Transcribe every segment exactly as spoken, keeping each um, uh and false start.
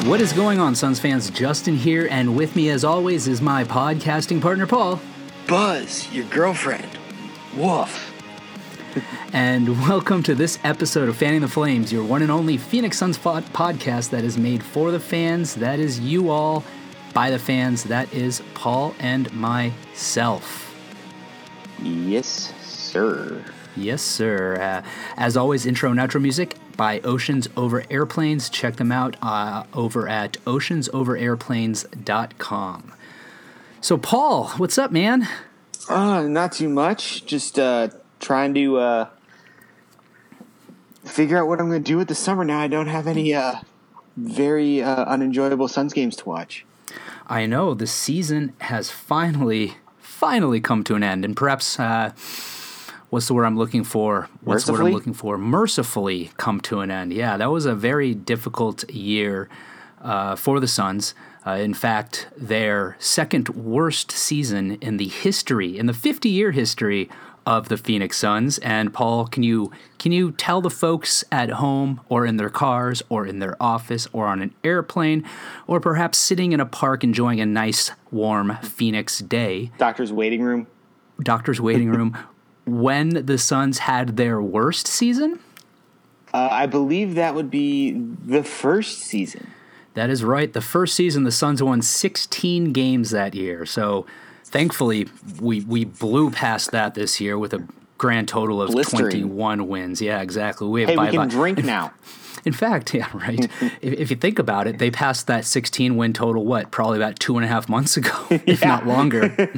What is going on, Suns fans? Justin here, and with me as always is my podcasting partner, Paul. Buzz, your girlfriend. Woof. And welcome to this episode of Fanning the Flames, your one and only Phoenix Suns pod- podcast that is made for the fans. That is you all, by the fans. That is Paul and myself. Yes, sir. Yes, sir. Uh, as always, intro and outro music by Oceans Over Airplanes. Check them out uh, over at oceans over airplanes dot com. So, Paul, what's up, man? Uh, not too much. Just uh, trying to uh, figure out what I'm going to do with the summer now. I don't have any uh, very uh, unenjoyable Suns games to watch. I know. The season has finally, finally come to an end. And perhaps... Uh, What's the word I'm looking for? What's the word I'm looking for? Mercifully come to an end. Yeah, that was a very difficult year uh, for the Suns. Uh, in fact, their second worst season in the history, in the fifty-year history of the Phoenix Suns. And Paul, can you can you tell the folks at home or in their cars or in their office or on an airplane or perhaps sitting in a park enjoying a nice, warm Phoenix day? Doctor's waiting room. Doctor's waiting room. When the Suns had their worst season? Uh, I believe that would be the first season. That is right. The first season, the Suns won sixteen games that year. So thankfully, we we blew past that this year with a grand total of Blistering. twenty-one wins. Yeah, exactly. We have hey, by we can about, drink now. In fact, yeah, right. if, if you think about it, they passed that sixteen-win total, what, probably about two and a half months ago, if Yeah. not longer.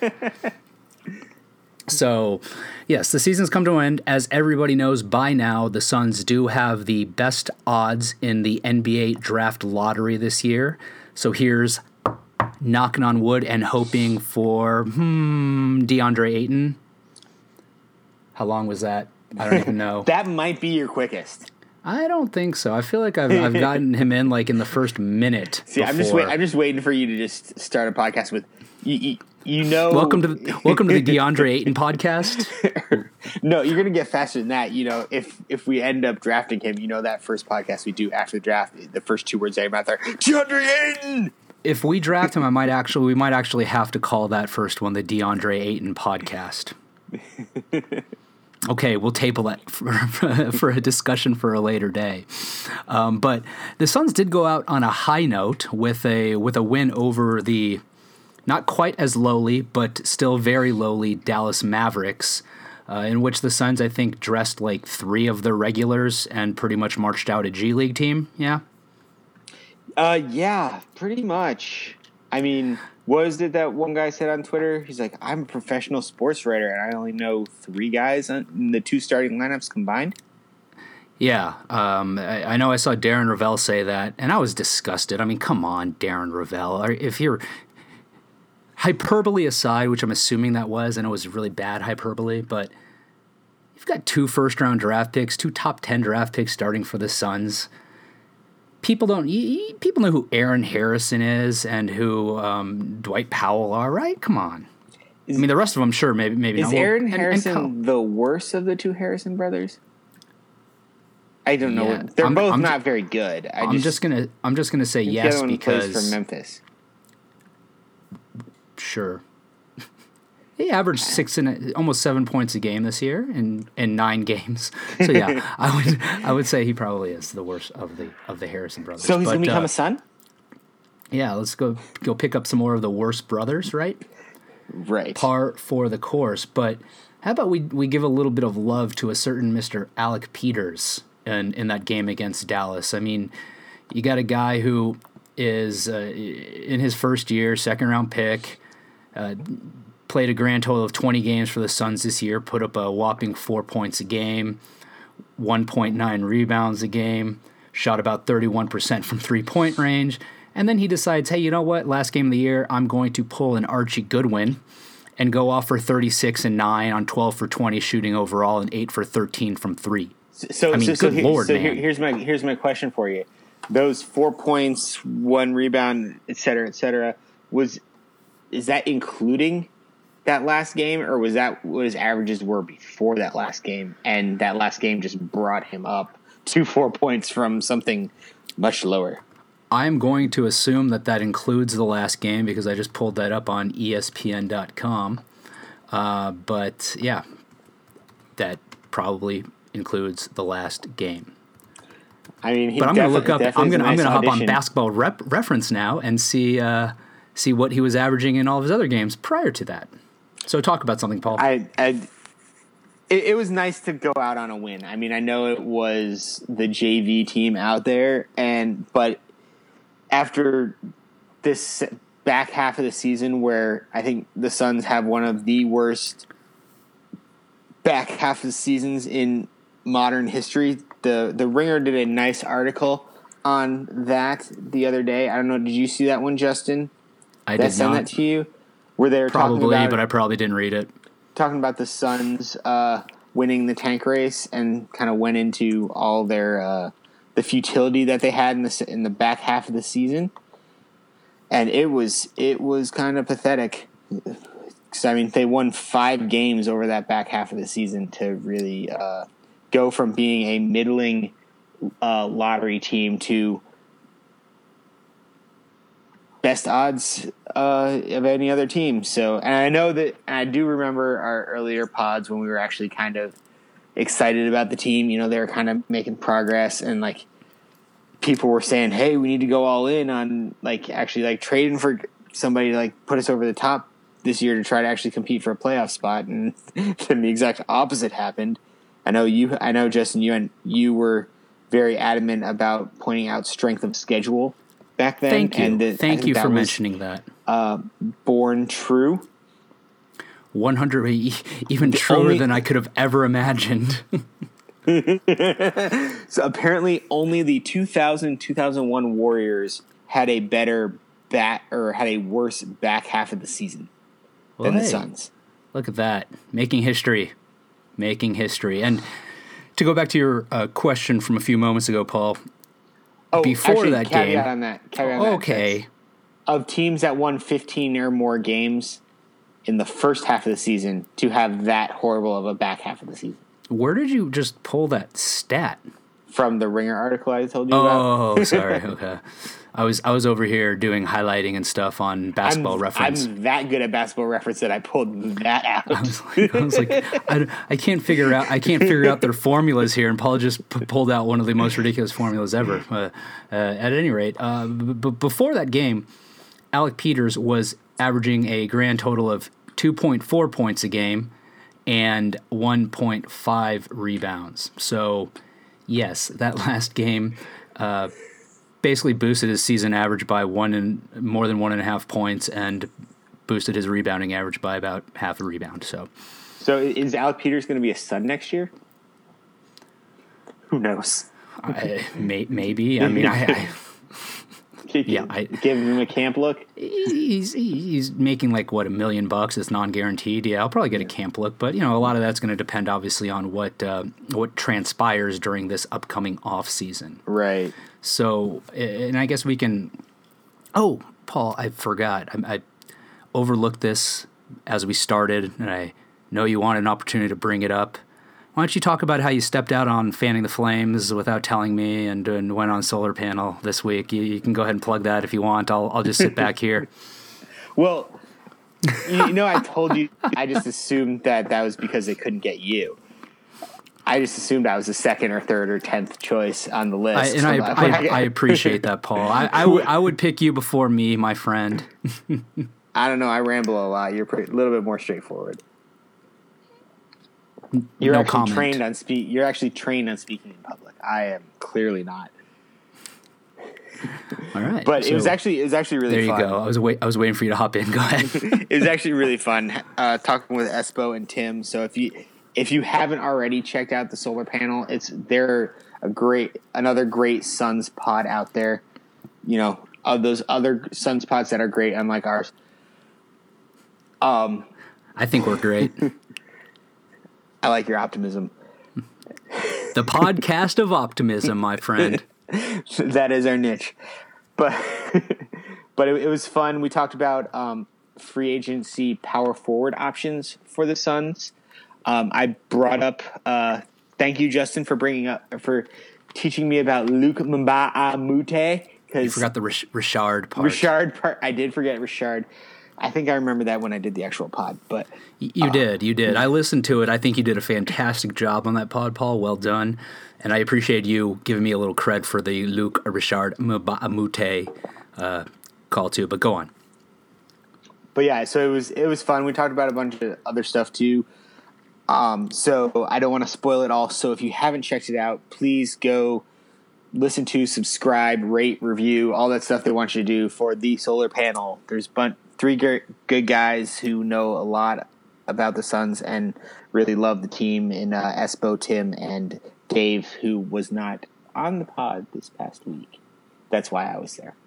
So, yes, the season's come to an end. As everybody knows by now, the Suns do have the best odds in the N B A draft lottery this year. So here's knocking on wood and hoping for hmm, DeAndre Ayton. How long was that? I don't even know. That might be your quickest. I don't think so. I feel like I've I've gotten him in like in the first minute. See, before. I'm just wait, I'm just waiting for you to just start a podcast with you. you You know, welcome to the, welcome to the DeAndre Ayton podcast. No, you're gonna get faster than that. You know, if if we end up drafting him, you know that first podcast we do after the draft, the first two words out of your mouth are DeAndre Ayton. If we draft him, I might actually we might actually have to call that first one the DeAndre Ayton podcast. Okay, we'll table that for, for, for a discussion for a later day. Um, but the Suns did go out on a high note with a with a win over the not quite as lowly, but still very lowly Dallas Mavericks, uh, in which the Suns, I think, dressed like three of their regulars and pretty much marched out a G League team. Yeah? Uh, yeah, pretty much. I mean, what was it that one guy said on Twitter? He's like, I'm a professional sports writer, and I only know three guys in the two starting lineups combined. Yeah, um, I, I know I saw Darren Ravel say that, and I was disgusted. I mean, come on, Darren Ravel. If you're... Hyperbole aside, which I'm assuming that was, and it was really bad hyperbole, but you've got two first-round draft picks, two top ten draft picks starting for the Suns. People don't. You, people know who Aaron Harrison is and who um, Dwight Powell are, right? Come on. Is, I mean, the rest of them, sure, maybe, maybe is not. Is Aaron and, Harrison and the worst of the two Harrison brothers? I don't know. Yeah. They're I'm, both I'm not ju- very good. I I'm just, just gonna. I'm just gonna say yes the other one because plays for Memphis. Sure. He averaged six and almost seven points a game this year in, in nine games. So yeah, I would I would say he probably is the worst of the of the Harrison brothers. So he's but, gonna become uh, a son? Yeah, let's go go pick up some more of the worst brothers, right? Right. Par for the course. But how about we we give a little bit of love to a certain Mister Alec Peters in, in that game against Dallas? I mean, you got a guy who is uh, in his first year, second round pick, uh, played a grand total of twenty games for the Suns this year, put up a whopping four points a game, one point nine rebounds a game, shot about thirty-one percent from three-point range, and then he decides, hey, you know what, last game of the year, I'm going to pull an Archie Goodwin and go off for thirty-six and nine on twelve for twenty shooting overall and eight for thirteen from three. So, I mean, so, so, good here, Lord, so man. here, here's my here's my question for you. Those four points, one rebound, et cetera, et cetera, was is that including that last game, or was that what his averages were before that last game, and that last game just brought him up to four points from something much lower? I'm going to assume that that includes the last game because I just pulled that up on E S P N dot com. Uh, but yeah, that probably includes the last game. I mean, he but I'm going to look defi- up. I'm going to definitely I'm is a going to nice hop on audition. Basketball rep, Reference now and see uh, see what he was averaging in all of his other games prior to that. So talk about something, Paul. I, I it, it was nice to go out on a win. I mean, I know it was the J V team out there, and but after this back half of the season, where I think the Suns have one of the worst back half of the seasons in modern history, the the Ringer did a nice article on that the other day. I don't know, did you see that one, Justin? I did I did send not. that to you? Where they were Probably, talking about, but I probably didn't read it. Talking about the Suns uh, winning the tank race, and kind of went into all their uh, the futility that they had in the in the back half of the season, and it was it was kind of pathetic. Because I mean, they won five games over that back half of the season to really uh, go from being a middling uh, lottery team to best odds uh, of any other team. So, and I know that I do remember our earlier pods when we were actually kind of excited about the team. You know, they were kind of making progress, and like people were saying, "Hey, we need to go all in on like actually like trading for somebody to like put us over the top this year to try to actually compete for a playoff spot." And then the exact opposite happened. I know you. I know Justin. You and you were very adamant about pointing out strength of schedule back then. Thank you. And the, Thank you that for was, mentioning that. Uh, born true. one hundred even the truer only, than I could have ever imagined. So apparently only the two thousand two thousand one Warriors had a better bat or had a worse back half of the season well, than hey, the Suns. Look at that. Making history. Making history. And to go back to your uh, question from a few moments ago, Paul, oh, before actually, that caveat game. On that, caveat on okay. That, of teams that won fifteen or more games in the first half of the season to have that horrible of a back half of the season. Where did you just pull that stat? From the Ringer article I told you oh, about. Oh, sorry. Okay. I was I was over here doing highlighting and stuff on Basketball I'm, Reference. I'm that good at Basketball Reference that I pulled that out. I was like, I, was like I, I can't figure out I can't figure out their formulas here, and Paul just p- pulled out one of the most ridiculous formulas ever. Uh, uh, at any rate, uh, b- b- before that game, Alec Peters was averaging a grand total of two point four points a game and one point five rebounds. So, yes, that last game uh, basically boosted his season average by one and more than one and a half points, and boosted his rebounding average by about half a rebound. So, so is Alec Peters going to be a Sun next year? Who knows? I, may, maybe. I mean, I. I Yeah, I give him a camp look. He's he's making like what a million bucks. It's non-guaranteed. Yeah, I'll probably get a camp look, but you know, a lot of that's going to depend obviously on what uh, what transpires during this upcoming off season. Right. So, and I guess we can. Oh, Paul, I forgot. I, I overlooked this as we started, and I know you wanted an opportunity to bring it up. Why don't you talk about how you stepped out on Fanning the Flames without telling me, and, and went on Solar Panel this week? You, you can go ahead and plug that if you want. I'll I'll just sit back here. Well, you know, I told you, I just assumed that that was because they couldn't get you. I just assumed I was the second or third or tenth choice on the list. I, and I, I, I appreciate that, Paul. I, I, w- I would pick you before me, my friend. I don't know. I ramble a lot. You're pretty, a little bit more straightforward. You're no actually comment. trained on speak. You're actually trained on speaking in public. I am clearly not. All right, but so it was actually it was actually really. There fun. you go. I was wait. I was waiting for you to hop in. Go ahead. It was actually really fun uh, talking with Espo and Tim. So if you if you haven't already checked out the Solar Panel, it's they're a great another great Suns pod out there. You know, of those other Suns pods that are great, unlike ours. Um, I think we're great. I like your optimism. The podcast of optimism, my friend. That is our niche. But but it, it was fun. We talked about um, free agency power forward options for the Suns. Um, I brought up. Uh, thank you, Justin, for bringing up for teaching me about Luke Mbah Mute, You forgot the Rich- Richard part. Richard part. I did forget Richard. I think I remember that when I did the actual pod. But you uh, did, you did. I listened to it. I think you did a fantastic job on that pod, Paul. Well done. And I appreciate you giving me a little cred for the Luc Richard Mbamute uh, call too. But go on. But yeah, so it was it was fun. We talked about a bunch of other stuff too. Um, so I don't want to spoil it all. So if you haven't checked it out, please go listen to, subscribe, rate, review, all that stuff they want you to do for the Solar Panel. There's bun- three g- good guys who know a lot about the Suns and really love the team in uh, Espo, Tim, and Dave, who was not on the pod this past week. That's why I was there.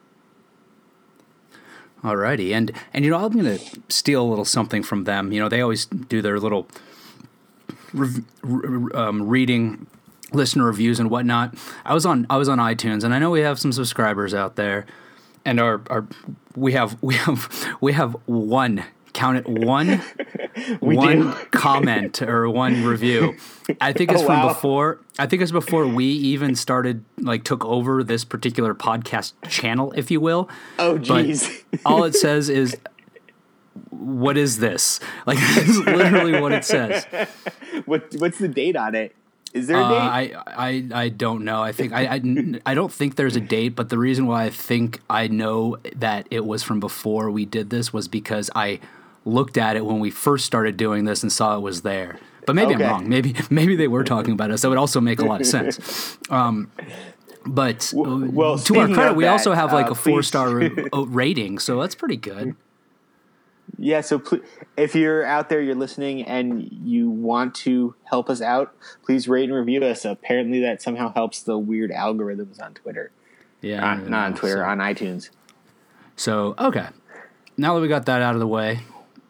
Alrighty, and and you know I'm going to steal a little something from them. You know they always do their little re- re- um, reading listener reviews and whatnot. I was on I was on iTunes, and I know we have some subscribers out there, and our our we have we have we have one. Count it one, one do. comment or one review. I think it's oh, from wow. before. I think it's before we even started, like, took over this particular podcast channel, if you will. Oh, geez. But all it says is, "What is this?" Like, that's literally what it says. What What's the date on it? Is there a date? Uh, I, I I don't know. I think I, I I don't think there's a date. But the reason why I think I know that it was from before we did this was because I looked at it when we first started doing this and saw it was there. But maybe okay. I'm wrong. Maybe maybe they were talking about us. That would also make a lot of sense. Um, but well, to our credit, we that, also have like uh, a four star rating, so that's pretty good. Yeah. So pl- if you're out there, you're listening, and you want to help us out, please rate and review us. Apparently, that somehow helps the weird algorithms on Twitter. Yeah, uh, not on Twitter, so. on iTunes. So okay, now that we got that out of the way,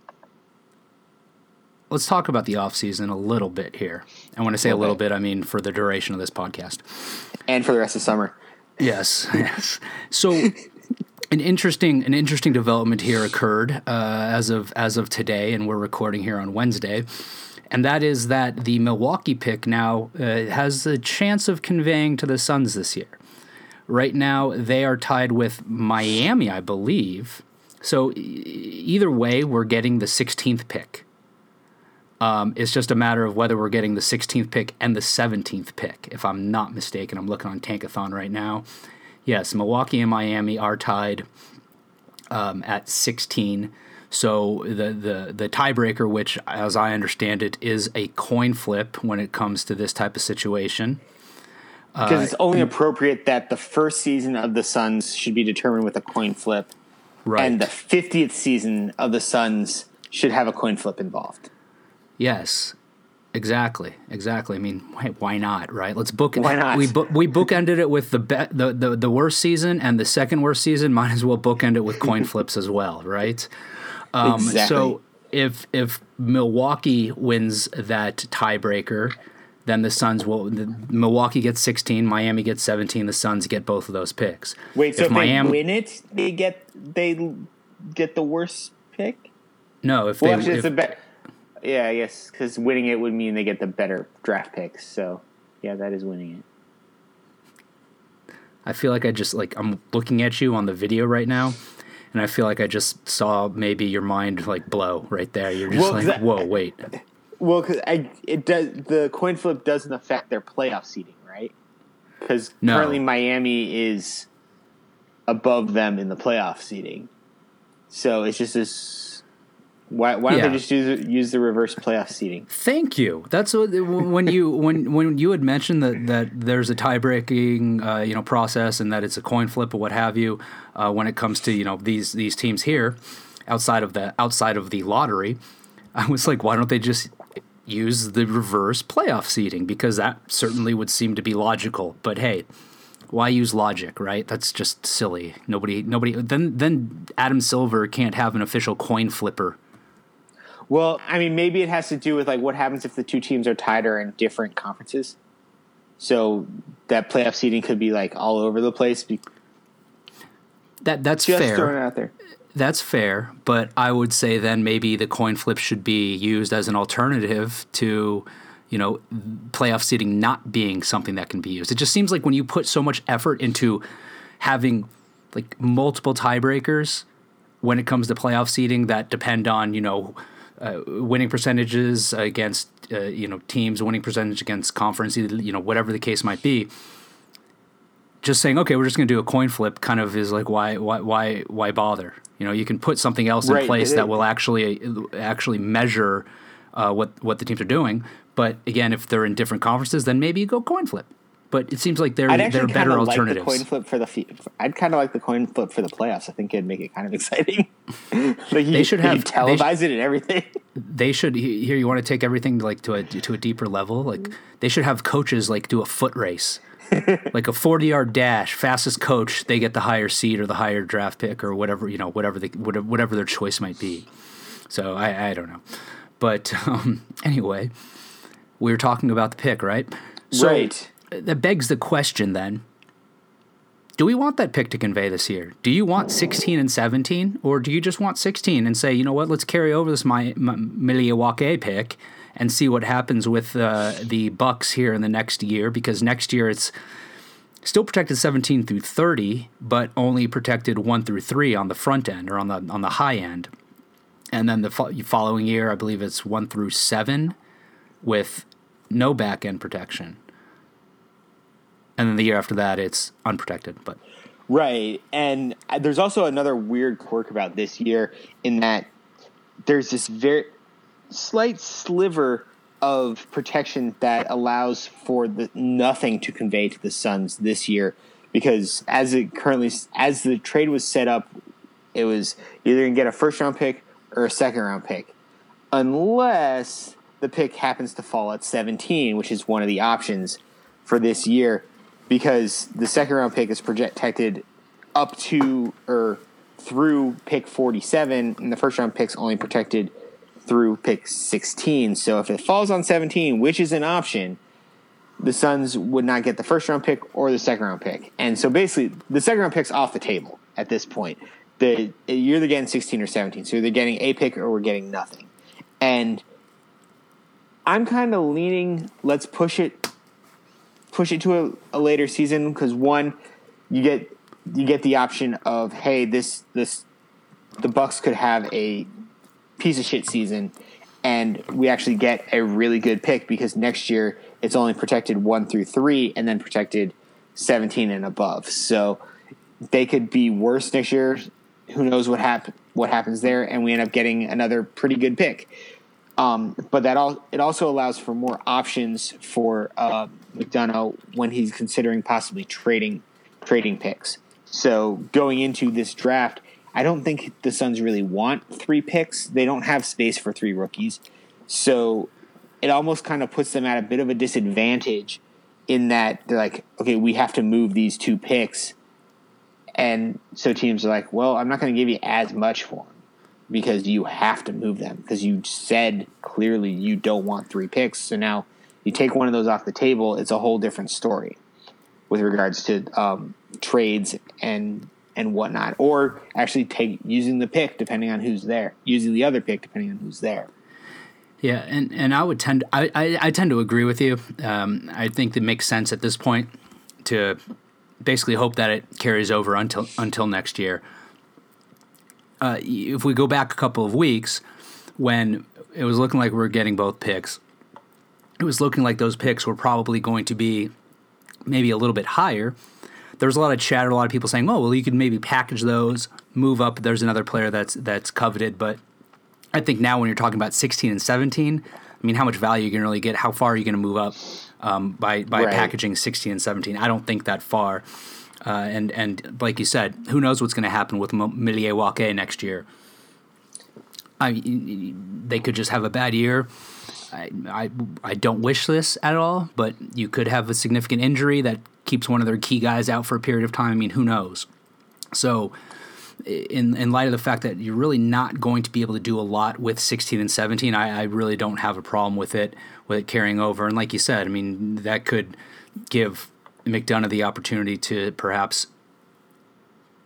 let's talk about the offseason a little bit here. And when I say a little bit, I mean for the duration of this podcast. And for the rest of summer. Yes, yes. So an interesting an interesting development here occurred uh, as of as of today, and we're recording here on Wednesday. And that is that the Milwaukee pick now uh, has a chance of conveying to the Suns this year. Right now, they are tied with Miami, I believe. So e- either way, we're getting the sixteenth pick. Um, it's just a matter of whether we're getting the sixteenth pick and the seventeenth pick, if I'm not mistaken. I'm looking on Tankathon right now. Yes, Milwaukee and Miami are tied um, at sixteen. So the, the, the tiebreaker, which, as I understand it, is a coin flip when it comes to this type of situation. Because uh, it's only appropriate that the first season of the Suns should be determined with a coin flip. Right. And the fiftieth season of the Suns should have a coin flip involved. Yes, exactly, exactly. I mean, why, why not, right? Let's book it. Why not? We bo- we bookended it with the, be- the the the worst season and the second worst season. Might as well bookend it with coin flips as well, right? Um, exactly. So if if Milwaukee wins that tiebreaker, then the Suns will. The, Milwaukee gets sixteen, Miami gets seventeen. The Suns get both of those picks. Wait, so if, if Miami, they win it, they get they get the worst pick? No, if well, they. Actually, if, it's a bet. Yeah, I guess, because winning it would mean they get the better draft picks. So, yeah, that is winning it. I feel like I just, like, I'm looking at you on the video right now, and I feel like I just saw maybe your mind, like, blow right there. You're just well, like, that, whoa, wait. Well, because it does, the coin flip doesn't affect their playoff seeding, right? Because no. currently Miami is above them in the playoff seeding. So, it's just this... Why, why don't yeah. they just use use the reverse playoff seeding? Thank you. That's what when you when when you had mentioned that, that there's a tie-breaking uh, you know process and that it's a coin flip or what have you uh, when it comes to you know these these teams here outside of the outside of the lottery. I was like, why don't they just use the reverse playoff seeding? Because that certainly would seem to be logical. But hey, why use logic, right? That's just silly. Nobody nobody. Then then Adam Silver can't have an official coin flipper. Well, I mean, maybe it has to do with like what happens if the two teams are tied or in different conferences. So that playoff seeding could be like all over the place. That that's Just fair. Throwing it out there. That's fair, but I would say then maybe the coin flip should be used as an alternative to, you know, playoff seeding not being something that can be used. It just seems like when you put so much effort into having like multiple tiebreakers when it comes to playoff seeding that depend on, you know, uh, winning percentages against, uh, you know, teams, winning percentage against conference, you know, whatever the case might be. Just saying, okay, we're just going to do a coin flip kind of is like, why, why, why, why bother? You know, you can put something else in Right. place It- that will actually, actually measure uh, what, what the teams are doing. But again, if they're in different conferences, then maybe you go coin flip. But it seems like there I'd there are actually kind better of like the alternatives. coin flip for the. fe- I'd kind of like the coin flip for the playoffs. I think it'd make it kind of exciting. like you, They should you have- televise they it and everything. They should he- here. You want to take everything like to a to a deeper level. Like they should have coaches like do a foot race, like a forty yard dash. Fastest coach, they get the higher seed or the higher draft pick or whatever you know whatever the whatever, whatever their choice might be. So I I don't know, but um, anyway, we were talking about the pick, right? So Right. that begs the question then. Do we want that pick to convey this year? Do you want sixteen and seventeen, or do you just want sixteen and say, you know what, let's carry over this my, my Milwaukee pick and see what happens with uh, the Bucks here in the next year? Because next year it's still protected seventeen through thirty, but only protected one through three on the front end or on the on the high end, and then the fo- following year, I believe it's one through seven with no back end protection. And then the year after that, it's unprotected. But Right. And uh, there's also another weird quirk about this year in that there's this very slight sliver of protection that allows for the nothing to convey to the Suns this year, because as it currently as the trade was set up, it was either going to get a first round pick or a second round pick, unless the pick happens to fall at seventeen, which is one of the options for this year, because the second round pick is protected up to or through pick forty-seven, and the first round pick's only protected through pick sixteen. So if it falls on seventeen, which is an option, the Suns would not get the first round pick or the second round pick. And so basically, the second round pick's off the table at this point. The, you're either getting sixteen or seventeen. So you're getting a pick or we're getting nothing. And I'm kind of leaning, let's push it push it to a, a later season, because one, you get you get the option of, hey, this this the Bucks could have a piece of shit season, and we actually get a really good pick, because next year it's only protected one through three and then protected seventeen and above. So they could be worse next year. Who knows what happen what happens there, and we end up getting another pretty good pick. Um, but that all it also allows for more options for uh, McDonough when he's considering possibly trading trading picks. So going into this draft, I don't think the Suns really want three picks. They don't have space for three rookies. So it almost kind of puts them at a bit of a disadvantage in that they're like, okay, we have to move these two picks. And so teams are like, well, I'm not going to give you as much for them, because you have to move them, because you said clearly you don't want three picks. So now you take one of those off the table, it's a whole different story with regards to um, trades and and whatnot, or actually take using the pick depending on who's there, using the other pick depending on who's there. yeah, and, and I would tend I, I, I tend to agree with you. Um, I think it makes sense at this point to basically hope that it carries over until until next year. Uh, if we go back a couple of weeks, when it was looking like we were getting both picks, it was looking like those picks were probably going to be maybe a little bit higher. There was a lot of chatter, a lot of people saying, oh, well, you could maybe package those, move up. There's another player that's that's coveted. But I think now when you're talking about sixteen and seventeen, I mean, how much value are you going to really get? How far are you going to move up um, by, by Right. packaging sixteen and seventeen? I don't think that far. Uh, and, and like you said, who knows what's going to happen with Milwaukee next year? I they could just have a bad year. I, I I don't wish this at all, but you could have a significant injury that keeps one of their key guys out for a period of time. I mean, who knows? So, in in light of the fact that you're really not going to be able to do a lot with sixteen and seventeen, I, I really don't have a problem with it with it carrying over. And like you said, I mean, that could give McDonough the opportunity to perhaps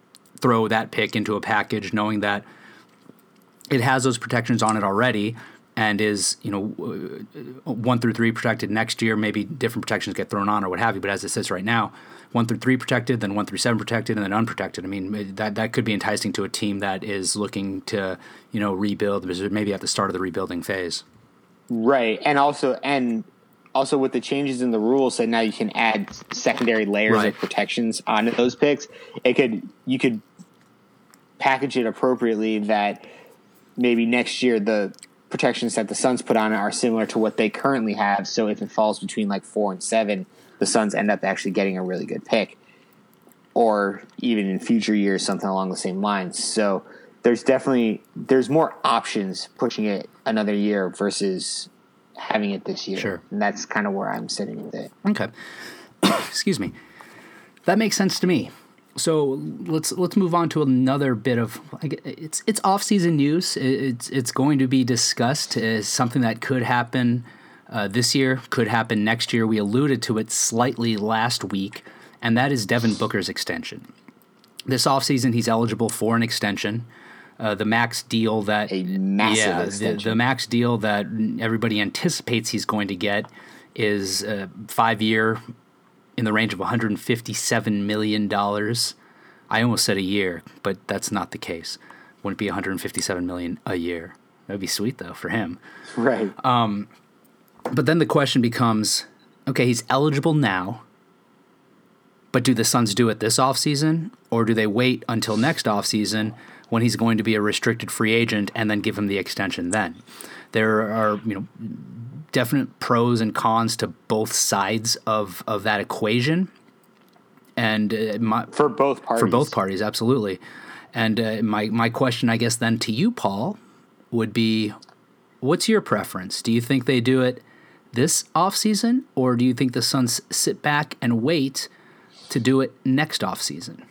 throw that pick into a package, knowing that it has those protections on it already, and is, you know, one through three protected next year. Maybe different protections get thrown on or what have you. But as it says right now, one through three protected, then one through seven protected, and then unprotected. I mean, that that could be enticing to a team that is looking to, you know, rebuild, maybe at the start of the rebuilding phase. Right, and also and also with the changes in the rules, so now you can add secondary layers right. of protections onto those picks. It could you could package it appropriately that maybe next year the protections that the Suns put on it are similar to what they currently have. So if it falls between like four and seven, the Suns end up actually getting a really good pick, or even in future years, something along the same lines. So there's definitely there's more options pushing it another year versus having it this year. Sure. And that's kind of where I'm sitting with it. Okay. Excuse me. That makes sense to me. So let's let's move on to another bit of it's it's off-season news. It's it's going to be discussed as something that could happen uh, this year, could happen next year. We alluded to it slightly last week, and that is Devin Booker's extension. This offseason, he's eligible for an extension. Uh, the max deal that a massive yeah, extension. The, the max deal that everybody anticipates he's going to get is a five-year in the range of one hundred fifty-seven million dollars. I almost said a year, but that's not the case. Wouldn't be one hundred fifty-seven million dollars a year. That would be sweet, though, for him. Right. Um, but then the question becomes, okay, he's eligible now, but do the Suns do it this offseason, or do they wait until next offseason when he's going to be a restricted free agent and then give him the extension then? There are, you know, definite pros and cons to both sides of, of that equation. And uh, my, for both parties. For both parties, absolutely. And uh, my, my question, I guess, then to you, Paul, would be, what's your preference? Do you think they do it this offseason, or do you think the Suns sit back and wait to do it next offseason?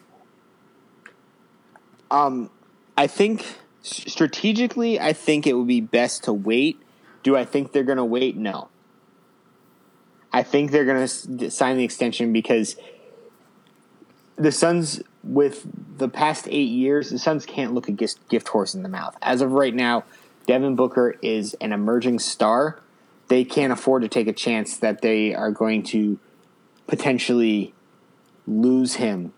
Um, I think strategically, I think it would be best to wait. Do I think they're going to wait? No. I think they're going to sign the extension because the Suns, with the past eight years, the Suns can't look a gift, gift horse in the mouth. As of right now, Devin Booker is an emerging star. They can't afford to take a chance that they are going to potentially lose him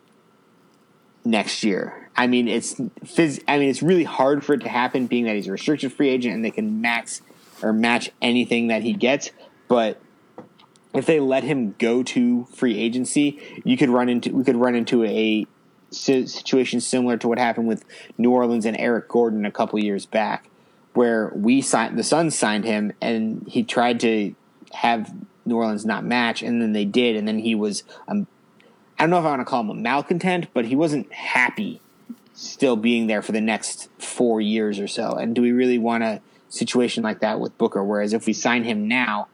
next year. I mean, it's phys- I mean, it's really hard for it to happen, being that he's a restricted free agent and they can max or match anything that he gets. But if they let him go to free agency, you could run into we could run into a situation similar to what happened with New Orleans and Eric Gordon a couple years back, where we signed the Suns signed him and he tried to have New Orleans not match, and then they did, and then he was um, I don't know if I want to call him a malcontent, but he wasn't happy still being there for the next four years or so. And do we really want a situation like that with Booker? Whereas if we sign him now,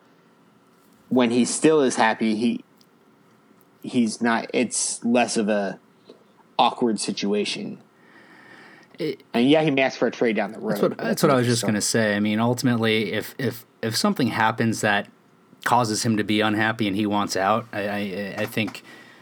when he still is happy, he he's not. It's less of a awkward situation. It, and yeah, he may ask for a trade down the road. That's what, that's what I was just going to say. I mean, ultimately, if if if something happens that causes him to be unhappy and he wants out, I I, I think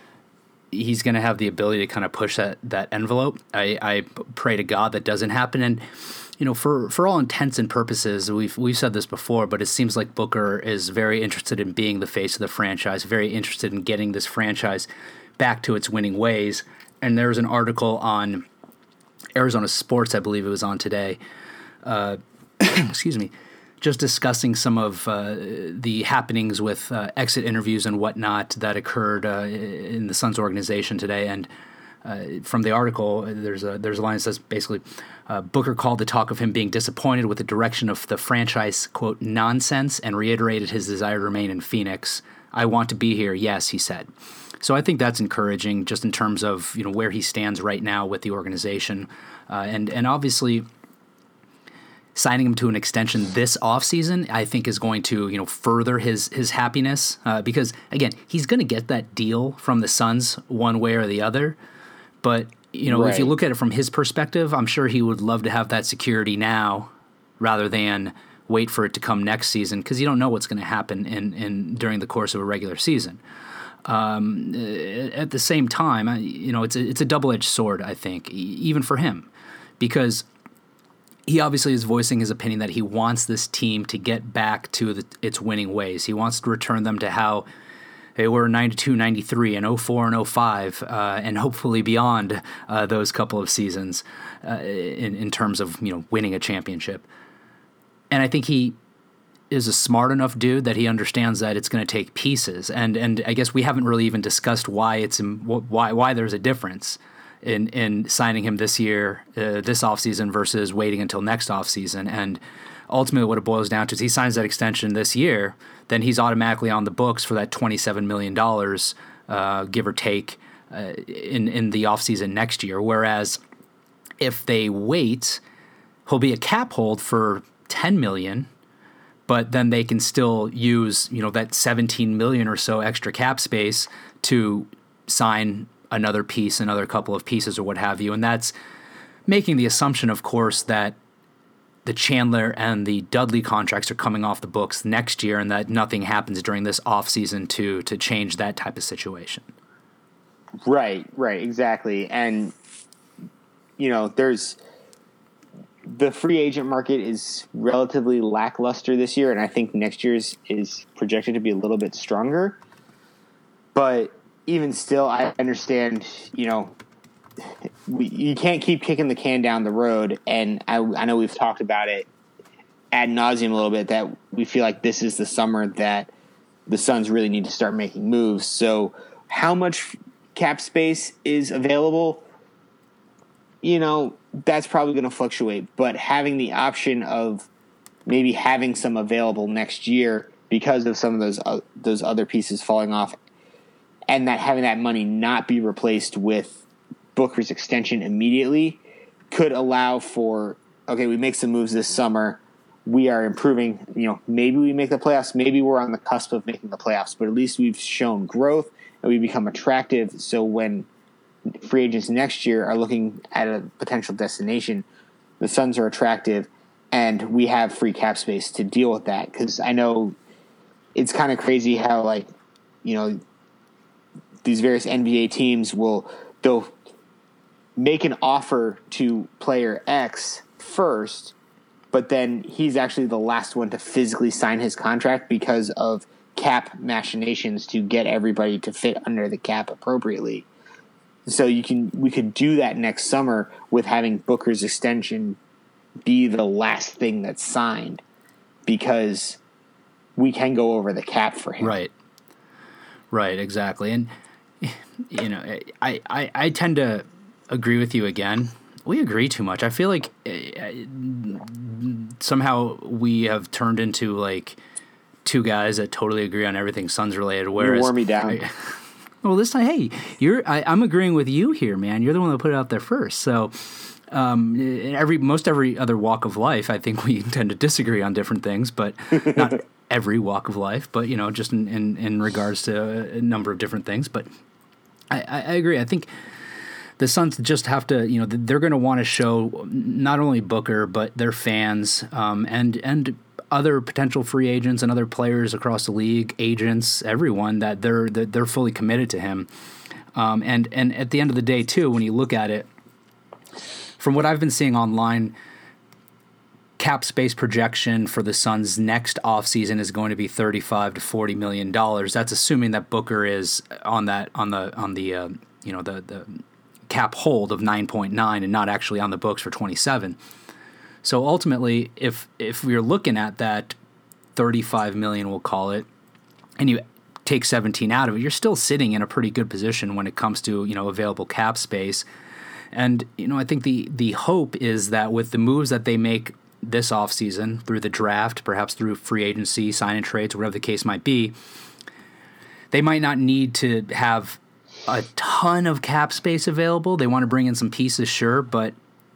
he's going to have the ability to kind of push that, that envelope. I, I pray to God that doesn't happen. And, you know, for, for all intents and purposes, we've we've said this before, but it seems like Booker is very interested in being the face of the franchise, very interested in getting this franchise back to its winning ways. And there was an article on Arizona Sports, I believe it was on today, uh, excuse me, just discussing some of uh, the happenings with uh, exit interviews and whatnot that occurred uh, in the Suns organization today. And uh, from the article, there's a there's a line that says basically, uh, Booker called the talk of him being disappointed with the direction of the franchise, quote, nonsense, and reiterated his desire to remain in Phoenix. I want to be here, yes, he said. So I think that's encouraging just in terms of, you know, where he stands right now with the organization. Uh, and, and obviously signing him to an extension this offseason, I think is going to, you know, further his his happiness uh, because, again, he's going to get that deal from the Suns one way or the other. But, you know, right. If you look at it from his perspective, I'm sure he would love to have that security now rather than wait for it to come next season because you don't know what's going to happen in, in during the course of a regular season. Um, at the same time, you know, it's a, it's a double-edged sword, I think, even for him, because he obviously is voicing his opinion that he wants this team to get back to the, its winning ways. He wants to return them to how they were in ninety-two, ninety-three, and oh four and oh five, uh, and hopefully beyond uh, those couple of seasons uh, in, in terms of, you know, winning a championship. And I think he is a smart enough dude that he understands that it's going to take pieces. And and I guess we haven't really even discussed why it's why why there's a difference in in signing him this year, uh, this offseason versus waiting until next offseason. And ultimately what it boils down to is he signs that extension this year, then he's automatically on the books for that twenty-seven million dollars, uh, give or take, uh, in, in the offseason next year. Whereas if they wait, he'll be a cap hold for ten million dollars, but then they can still use, you know, that seventeen million dollars or so extra cap space to sign another piece, another couple of pieces or what have you. And that's making the assumption, of course, that the Chandler and the Dudley contracts are coming off the books next year and that nothing happens during this offseason to to change that type of situation. Right, right, exactly. And, you know, there's the free agent market is relatively lackluster this year, and I think next year's is projected to be a little bit stronger. But even still, I understand, you know, we, you can't keep kicking the can down the road. And I, I know we've talked about it ad nauseum a little bit, that we feel like this is the summer that the Suns really need to start making moves. So how much cap space is available? You know, that's probably going to fluctuate. But having the option of maybe having some available next year because of some of those uh, those other pieces falling off, and that having that money not be replaced with Booker's extension immediately could allow for, okay, we make some moves this summer. We are improving. You know, maybe we make the playoffs. Maybe we're on the cusp of making the playoffs. But at least we've shown growth and we become attractive. So when free agents next year are looking at a potential destination, the Suns are attractive and we have free cap space to deal with that. Because I know it's kind of crazy how, like, you know, these various N B A teams will, they'll make an offer to player X first, but then he's actually the last one to physically sign his contract because of cap machinations to get everybody to fit under the cap appropriately. So you can we could do that next summer with having Booker's extension be the last thing that's signed, because we can go over the cap for him. Right. Right, exactly. And, you know, I, I, I tend to agree with you again. We agree too much. I feel like uh, somehow we have turned into, like, two guys that totally agree on everything Suns related. Whereas you wore me down. I, well, this time, hey, you're I, I'm agreeing with you here, man. You're the one that put it out there first. So, um, in every most every other walk of life, I think we tend to disagree on different things, but not every walk of life. But, you know, just in, in, in regards to a number of different things. But I, I, I agree. I think the Suns just have to, you know, they're going to want to show not only Booker but their fans, um, and and. other potential free agents and other players across the league, agents, everyone, that they're that they're fully committed to him. Um, and and at the end of the day, too, when you look at it, from what I've been seeing online, cap space projection for the Suns next offseason is going to be thirty-five to forty million dollars. That's assuming that Booker is on that on the on the uh, you know the the cap hold of nine point nine and not actually on the books for twenty-seven. So ultimately, if if we're looking at that thirty-five million dollars, we'll call it, and you take seventeen out of it, you're still sitting in a pretty good position when it comes to, you know, available cap space. And, you know, I think the the hope is that with the moves that they make this offseason through the draft, perhaps through free agency, sign and trades, whatever the case might be, they might not need to have a ton of cap space available. They want to bring in some pieces, sure, but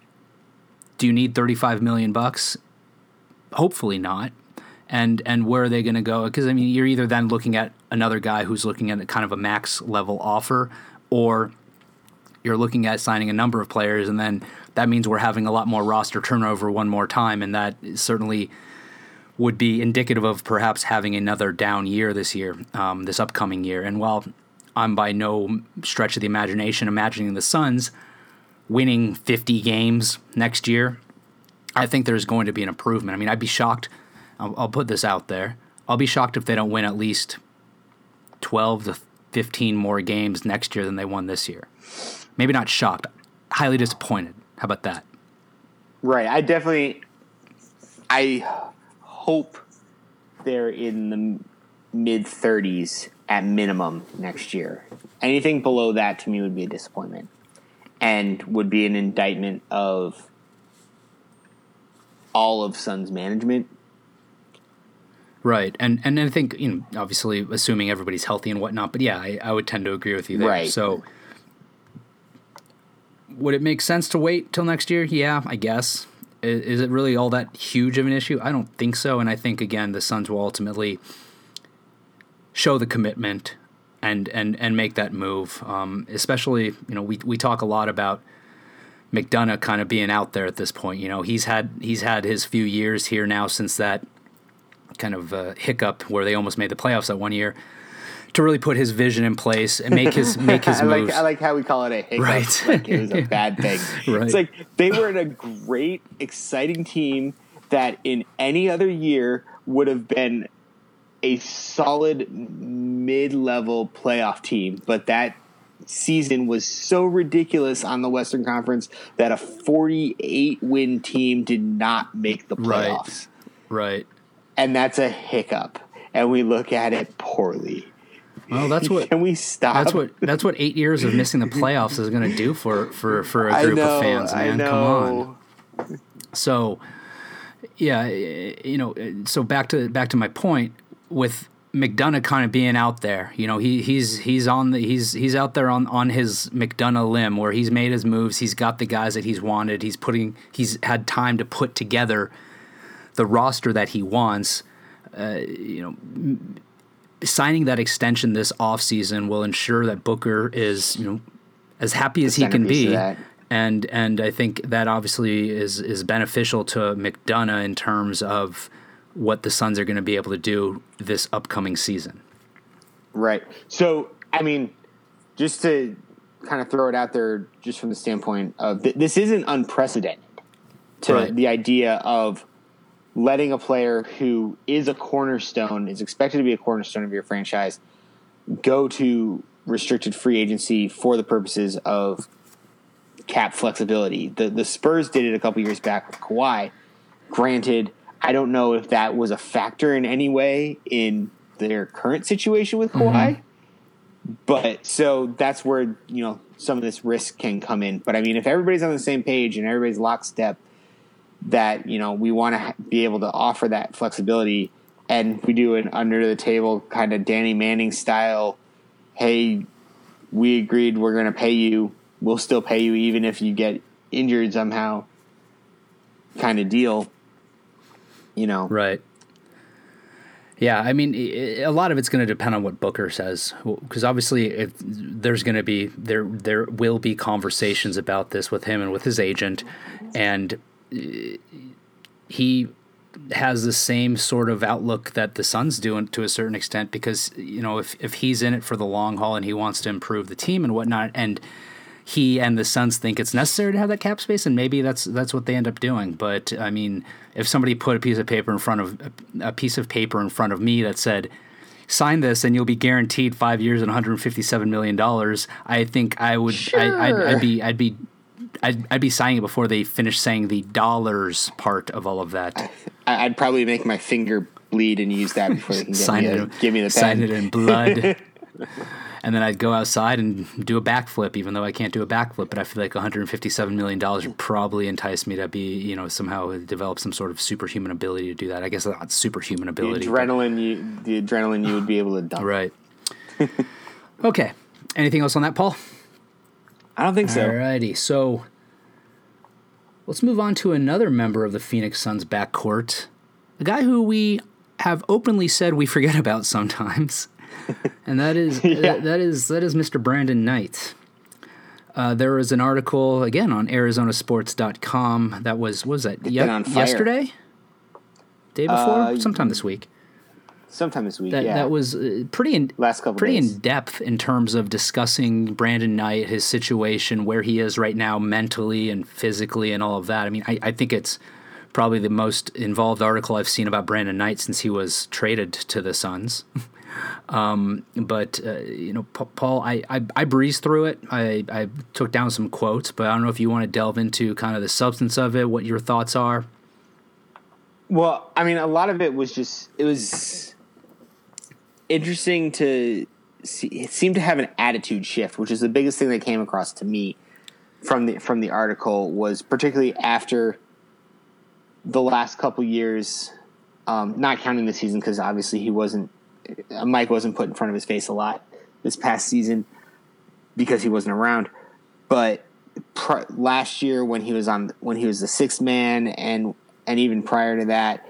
do you need thirty-five million bucks? Hopefully not. And and where are they going to go? Because, I mean, you're either then looking at another guy who's looking at a kind of a max level offer, or you're looking at signing a number of players, and then that means we're having a lot more roster turnover one more time, and that certainly would be indicative of perhaps having another down year this year, um, this upcoming year. And while I'm by no stretch of the imagination imagining the Suns winning fifty games next year, I think there's going to be an improvement. I mean, I'd be shocked. I'll, I'll put this out there. I'll be shocked if they don't win at least twelve to fifteen more games next year than they won this year. Maybe not shocked. Highly disappointed. How about that? Right. I definitely, I hope they're in the mid thirties at minimum next year. Anything below that to me would be a disappointment and would be an indictment of all of Suns management. Right. And and I think, you know, obviously assuming everybody's healthy and whatnot, but yeah, I, I would tend to agree with you there. Right. So would it make sense to wait till next year? Yeah, I guess. Is, is it really all that huge of an issue? I don't think so. And I think, again, the Suns will ultimately show the commitment and and, and make that move. Um, especially, you know, we we talk a lot about McDonough kind of being out there at this point. You know, he's had he's had his few years here now since that kind of uh, hiccup where they almost made the playoffs that one year, to really put his vision in place and make his make his I like, moves. I like how we call it a hiccup. Right. Like it was a bad thing. Right. It's like they were in a great, exciting team that in any other year would have been a solid mid-level playoff team, but that season was so ridiculous on the Western Conference that a forty-eight win team did not make the playoffs. Right. Right. And that's a hiccup. And we look at it poorly. Well, that's what. Can we stop? That's what. That's what eight years of missing the playoffs is going to do for, for, for a group know, of fans, man. I know. Come on. So, yeah, you know. So back to back to my point with McDonough kind of being out there. You know, he he's he's on the he's he's out there on, on his McDonough limb where he's made his moves. He's got the guys that he's wanted. He's putting. He's had time to put together the roster that he wants. Uh, you know, signing that extension this offseason will ensure that Booker is, you know, as happy as he can be. And and I think that obviously is is beneficial to McDonough in terms of what the Suns are going to be able to do this upcoming season. Right. So, I mean, just to kind of throw it out there, just from the standpoint of th- this isn't unprecedented to Right. the idea of letting a player who is a cornerstone, is expected to be a cornerstone of your franchise, go to restricted free agency for the purposes of cap flexibility. The the Spurs did it a couple years back with Kawhi. Granted, I don't know if that was a factor in any way in their current situation with Kawhi. Mm-hmm. But so that's where, you know, some of this risk can come in. But I mean, if everybody's on the same page and everybody's lockstep, that, you know, we want to ha- be able to offer that flexibility, and we do an under the table kind of Danny Manning style, hey, we agreed we're going to pay you, we'll still pay you even if you get injured somehow kind of deal, you know. Right. Yeah, I mean, a lot of it's going to depend on what Booker says, because obviously if there's going to be there there will be conversations about this with him and with his agent, and he has the same sort of outlook that the Suns do to a certain extent, because, you know, if, if he's in it for the long haul and he wants to improve the team and whatnot, and he and the Suns think it's necessary to have that cap space, and maybe that's that's what they end up doing. But I mean, if somebody put a piece of paper in front of a piece of paper in front of me that said, sign this and you'll be guaranteed five years and one hundred fifty-seven million dollars, I think I would, sure. I, I'd, I'd be, I'd be, I'd, I'd be signing it before they finish saying the dollars part of all of that. I, I'd probably make my finger bleed and use that before they can get sign me it, a, give me the pen. Sign it in blood. And then I'd go outside and do a backflip, even though I can't do a backflip. But I feel like one hundred fifty-seven million dollars would probably entice me to be, you know, somehow develop some sort of superhuman ability to do that. I guess not superhuman ability. The adrenaline, you, the adrenaline you would be able to dump. Right. Okay. Anything else on that, Paul? I don't think so. Alrighty. So let's move on to another member of the Phoenix Suns backcourt, a guy who we have openly said we forget about sometimes. And that is yeah. that, that is that is Mister Brandon Knight. Uh, there was an article again on Arizona Sports dot com that was what was that ye- yesterday, day before, uh, sometime this week. Sometime this week. That yeah. that was uh, pretty in last couple pretty days. in depth in terms of discussing Brandon Knight, his situation, where he is right now mentally and physically, and all of that. I mean, I, I think it's probably the most involved article I've seen about Brandon Knight since he was traded to the Suns. um, but, uh, you know, Paul, I, I, I breezed through it. I, I took down some quotes, but I don't know if you want to delve into kind of the substance of it, what your thoughts are. Well, I mean, a lot of it was just, it was interesting to see. It seemed to have an attitude shift, which is the biggest thing that came across to me from the from the article, was particularly after the last couple years, um, not counting the season, because obviously he wasn't, Mike wasn't put in front of his face a lot this past season because he wasn't around. But pr- last year when he was on, when he was the sixth man, and and even prior to that,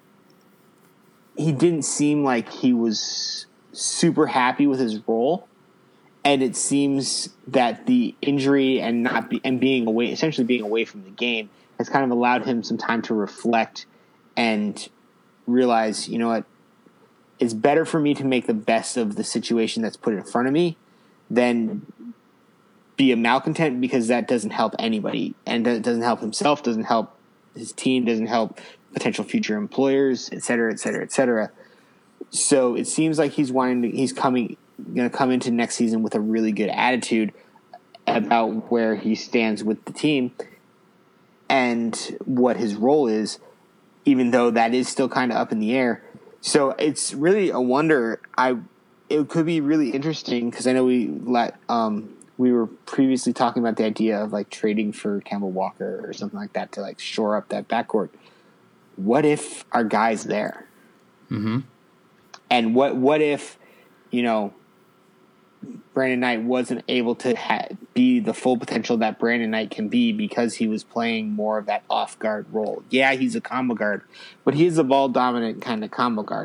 he didn't seem like he was super happy with his role. And it seems that the injury and not be, and being away, essentially being away from the game, has kind of allowed him some time to reflect and realize, you know what, it's better for me to make the best of the situation that's put in front of me than be a malcontent, because that doesn't help anybody, and it doesn't help himself, doesn't help his team, doesn't help potential future employers, et cetera, et cetera, et cetera. So it seems like he's wanting to, he's coming, going to come into next season with a really good attitude about where he stands with the team and what his role is, even though that is still kind of up in the air. So it's really a wonder. I, it could be really interesting, because I know we let, um, we were previously talking about the idea of like trading for Kemba Walker or something like that to like shore up that backcourt. What if our guy's there? Mm-hmm. And what what if, you know, Brandon Knight wasn't able to ha- be the full potential that Brandon Knight can be because he was playing more of that off guard role? Yeah, he's a combo guard, but he is a ball dominant kind of combo guard.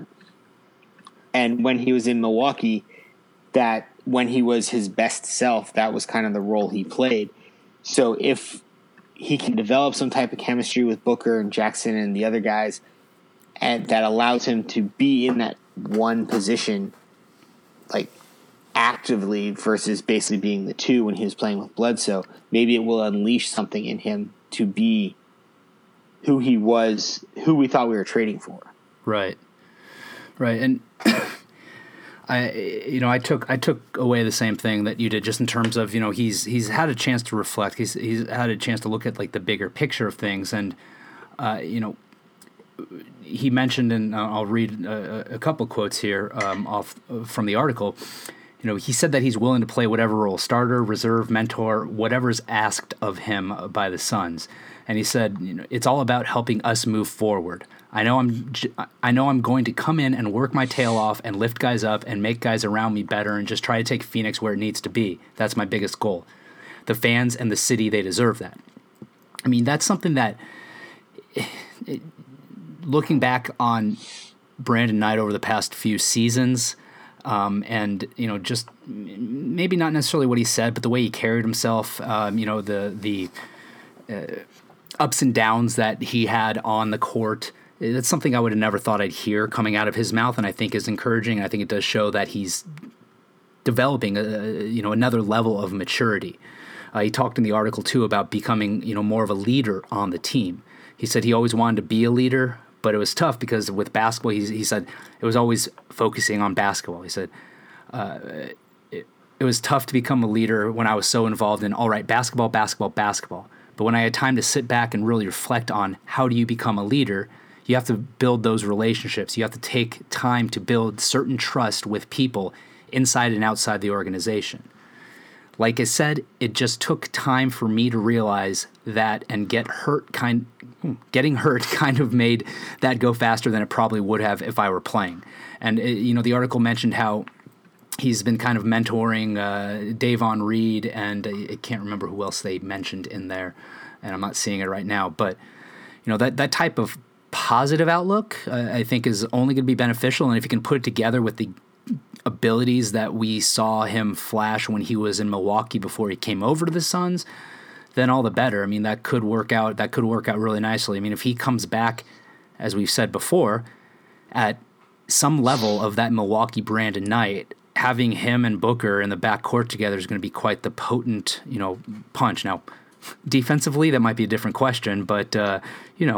And when he was in Milwaukee, that when he was his best self, that was kind of the role he played. So if he can develop some type of chemistry with Booker and Jackson and the other guys, and that allows him to be in that one position, like actively, versus basically being the two when he was playing with Bledsoe, maybe it will unleash something in him to be who he was, who we thought we were trading for. Right. Right. And I, you know, I took I took away the same thing that you did, just in terms of, you know, he's he's had a chance to reflect. He's he's had a chance to look at like the bigger picture of things, and uh, you know, he mentioned, and I'll read a, a couple quotes here um, off from the article. You know, he said that he's willing to play whatever role, starter, reserve, mentor, whatever is asked of him by the Suns. And he said, you know, it's all about helping us move forward. I know I'm I know I'm going to come in and work my tail off and lift guys up and make guys around me better and just try to take Phoenix where it needs to be. That's my biggest goal. The fans and the city, they deserve that. I mean, that's something that, it, looking back on Brandon Knight over the past few seasons, um, and, you know, just maybe not necessarily what he said, but the way he carried himself, um, you know, the the uh, ups and downs that he had on the court, that's something I would have never thought I'd hear coming out of his mouth, and I think is encouraging. I think it does show that he's developing, a, you know, another level of maturity. Uh, he talked in the article too about becoming, you know, more of a leader on the team. He said he always wanted to be a leader, but it was tough because with basketball, he, he said it was always focusing on basketball. He said uh, it, it was tough to become a leader when I was so involved in, all right, basketball, basketball, basketball. But when I had time to sit back and really reflect on how do you become a leader, you have to build those relationships. You have to take time to build certain trust with people inside and outside the organization. Like I said, it just took time for me to realize that, and get hurt kind getting hurt kind of made that go faster than it probably would have if I were playing. And it, you know, the article mentioned how he's been kind of mentoring uh, Davon Reed, and I can't remember who else they mentioned in there, and I'm not seeing it right now. But you know, that that type of positive outlook, uh, I think, is only going to be beneficial. And if you can put it together with the abilities that we saw him flash when he was in Milwaukee before he came over to the Suns, then all the better. I mean, that could work out. That could work out really nicely. I mean, if he comes back, as we've said before, at some level of that Milwaukee Brandon Knight, having him and Booker in the backcourt together is going to be quite the potent, you know, punch. Now, defensively, that might be a different question, but uh, you know,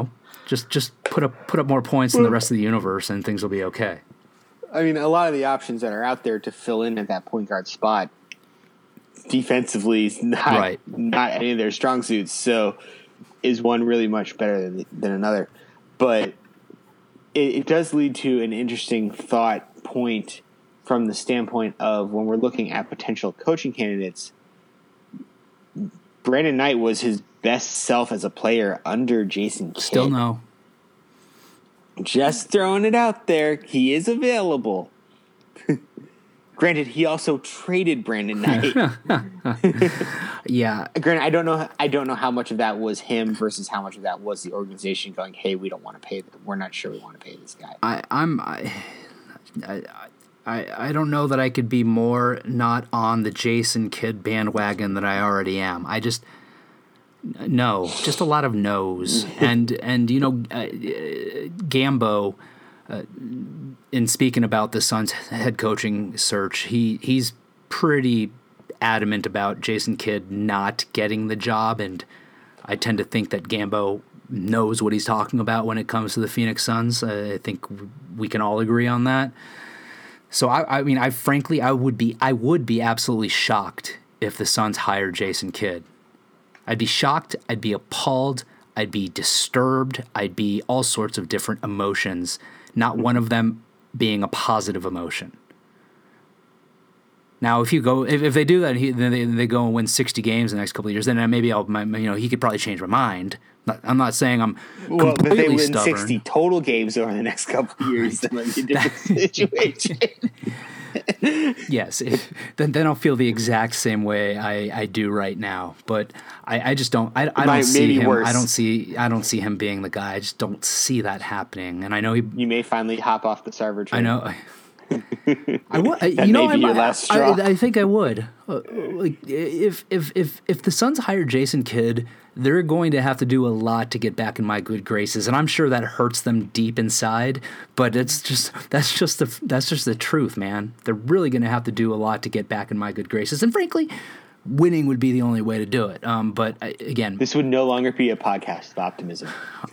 Just just put up put up more points than the rest of the universe, and things will be okay. I mean, a lot of the options that are out there to fill in at that point guard spot defensively is not Right. not any of their strong suits. So, is one really much better than, than another? But it, it does lead to an interesting thought point from the standpoint of when we're looking at potential coaching candidates. Brandon Knight was his best self as a player under Jason Kidd. Still no. Just throwing it out there. He is available. Granted, he also traded Brandon Knight. Yeah. Granted, I don't know. I don't know how much of that was him versus how much of that was the organization going, "Hey, we don't want to pay. We're not sure we want to pay this guy." I, I'm. I, I, I, I don't know that I could be more not on the Jason Kidd bandwagon than I already am. I just no, just a lot of no's, and and you know, uh, Gambo. Uh, in speaking about the Suns' head coaching search, he he's pretty adamant about Jason Kidd not getting the job, and I tend to think that Gambo knows what he's talking about when it comes to the Phoenix Suns. Uh, I think we can all agree on that. So I, I mean, I frankly, I would be, I would be absolutely shocked if the Suns hired Jason Kidd. I'd be shocked. I'd be appalled. I'd be disturbed. I'd be all sorts of different emotions. Not one of them being a positive emotion. Now, if you go, if, if they do that, he, then they, they go and win sixty games in the next couple of years, then maybe I'll, my, you know, he could probably change my mind. Not, I'm not saying I'm well, completely but they win stubborn. sixty total games over the next couple of years, that might be a different situation. Yes, it, then then I'll feel the exact same way I, I do right now. But I, I just don't. I, I don't see him. Worse. I don't see. I don't see him being the guy. I just don't see that happening. And I know he. You may finally hop off the Sarver train. I know. I would. That You know, may be I, your last straw. I, I think I would. Uh, like if if if if the Suns hire Jason Kidd, they're going to have to do a lot to get back in my good graces, and I'm sure that hurts them deep inside. But it's just that's just the that's just the truth, man. They're really going to have to do a lot to get back in my good graces, and frankly, winning would be the only way to do it. Um, but I, again, this would no longer be a podcast of optimism.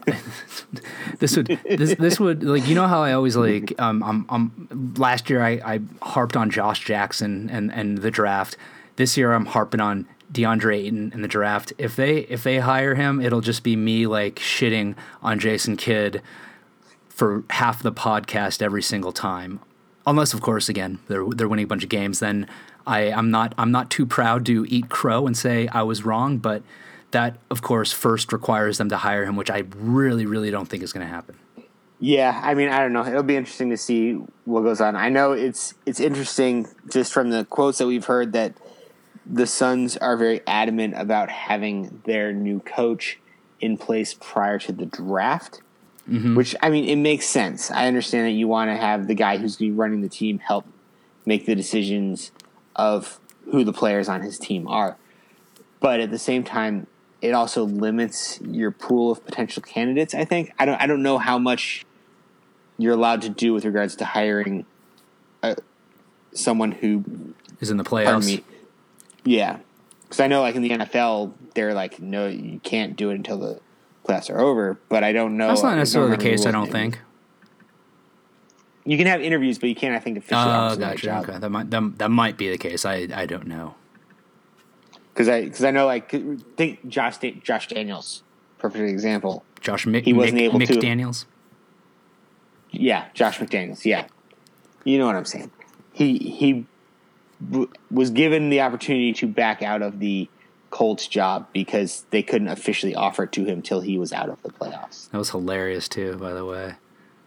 this would this this would like you know how I always like um I'm, I'm last year I, I harped on Josh Jackson and, and the draft. This year I'm harping on DeAndre Ayton in the draft. If they if they hire him, it'll just be me like shitting on Jason Kidd for half the podcast every single time. Unless of course again they're they're winning a bunch of games, then I, I'm not I'm not too proud to eat crow and say I was wrong, but that of course first requires them to hire him, which I really, really don't think is gonna happen. Yeah, I mean, I don't know. It'll be interesting to see what goes on. I know it's it's interesting just from the quotes that we've heard that the Suns are very adamant about having their new coach in place prior to the draft, mm-hmm. which, I mean, it makes sense. I understand that you want to have the guy who's going to be running the team help make the decisions of who the players on his team are. But at the same time, it also limits your pool of potential candidates, I think. I don't I don't know how much you're allowed to do with regards to hiring a, someone who is in the playoffs. Pardon me. Yeah. Because I know, like, in the N F L, they're like, no, you can't do it until the playoffs are over. But I don't know. That's not necessarily the case, I don't think. You can have interviews, but you can't, I think, officially. Oh, gotcha. Okay, that might that, that might be the case. I I don't know. Because I because I know, like, think Josh Josh Daniels, perfect example. Josh Mc, he wasn't Mc, able to. McDaniels. Yeah, Josh McDaniels. Yeah, you know what I'm saying. He he w- was given the opportunity to back out of the Colts job because they couldn't officially offer it to him till he was out of the playoffs. That was hilarious too, by the way.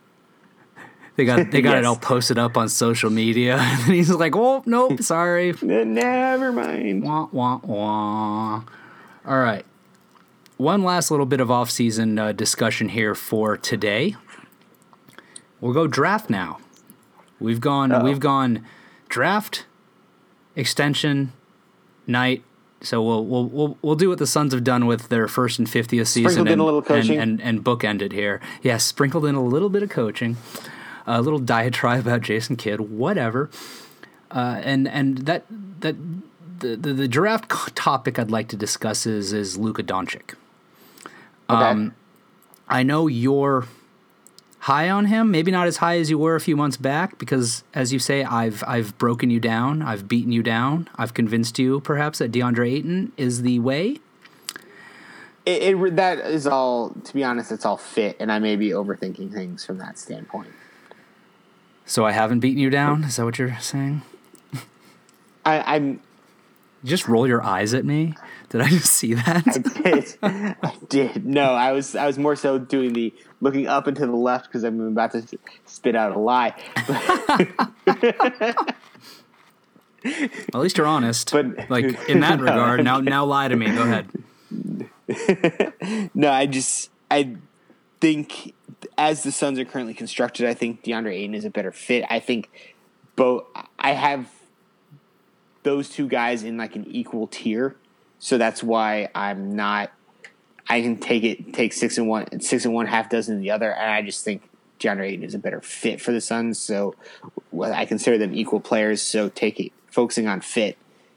They got they got yes. it all posted up on social media, and he's like, "Oh, nope, sorry, never mind." Wah wah wah. All right, one last little bit of off-season uh, discussion here for today. We'll go draft now. We've gone Uh-oh. we've gone draft, extension, night. So we'll we'll we'll we'll do what the Suns have done with their first and fiftieth season, sprinkled and, in a little coaching, and, and, and bookend it here. Yes, yeah, sprinkled in a little bit of coaching. A little diatribe about Jason Kidd, whatever, uh, and and that that the, the the draft topic I'd like to discuss is is Luka Doncic. Um, okay. I know you're high on him, maybe not as high as you were a few months back, because as you say, I've I've broken you down, I've beaten you down, I've convinced you perhaps that DeAndre Ayton is the way. It, it that is all. To be honest, it's all fit, and I may be overthinking things from that standpoint. So I haven't beaten you down? Is that what you're saying? I, I'm. You just roll your eyes at me. Did I just see that? I did. I did. No, I was. I was more so doing the looking up and to the left because I'm about to spit out a lie. At least you're honest. But like in that no, regard, now now lie to me. Go ahead. No, I just I think as the Suns are currently constructed, I think DeAndre Ayton is a better fit. I think both. I have those two guys in like an equal tier, so that's why I'm not. I can take it, take six and one, six and one, half dozen the other, and I just think DeAndre Ayton is a better fit for the Suns. So well, I consider them equal players. So take it, focusing on fit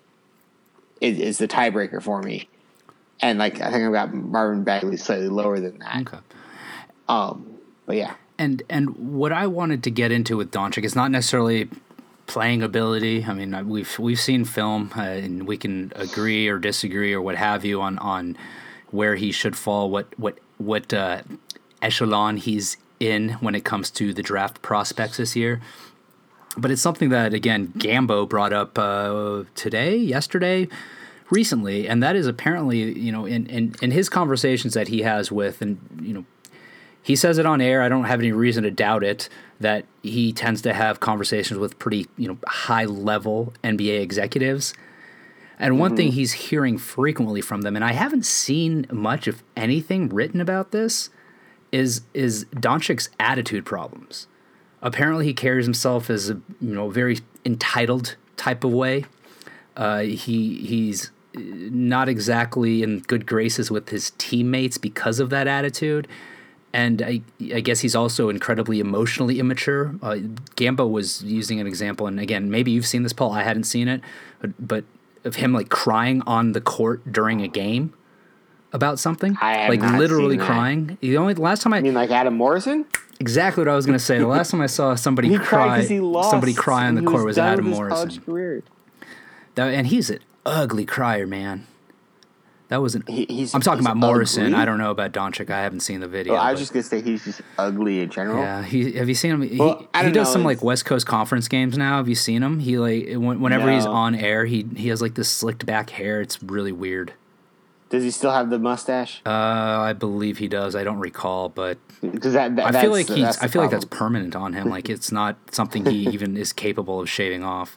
is, is the tiebreaker for me. And like I think I've got Marvin Bagley slightly lower than that. Okay. Um, but yeah. And and what I wanted to get into with Doncic is not necessarily playing ability. I mean, we've we've seen film, uh, and we can agree or disagree or what have you on on where he should fall, what what what uh, echelon he's in when it comes to the draft prospects this year. But it's something that again Gambo brought up uh, today, yesterday, recently, and that is apparently, you know, in, in in his conversations that he has with, and you know, he says it on air. I don't have any reason to doubt it, that he tends to have conversations with pretty, you know, high level N B A executives. And one mm-hmm. thing he's hearing frequently from them, and I haven't seen much, if anything, written about this, is is Doncic's attitude problems. Apparently, he carries himself as a you know very entitled type of way. Uh, he he's not exactly in good graces with his teammates because of that attitude. And I, I guess he's also incredibly emotionally immature. Uh, Gambo was using an example, and again, maybe you've seen this, Paul. I hadn't seen it, but, but of him like crying on the court during a game about something, I have like not literally seen that. crying. The only the last time I You mean like Adam Morrison? exactly what I was going to say. The last time I saw somebody He cry, cried 'cause he lost, somebody cry on the and he court was was done Adam with his Morrison. college career. That, and he's an ugly crier, man. That wasn't. He, he's, I'm talking he's about Morrison. ugly? I don't know about Doncic. I haven't seen the video. Oh, I was but- just gonna say he's just ugly in general. Yeah, he have you seen him? He, Well, I he don't does know, some like it's- West Coast Conference games now. Have you seen him? He like when- whenever he's No. on air, he he has like this slicked back hair. It's really weird. Does he still have the mustache? Uh, I believe he does. I don't recall, but Because that, that I that's feel like the- he's. that's the I feel like that's problem. permanent on him. Like it's not something he even is capable of shaving off.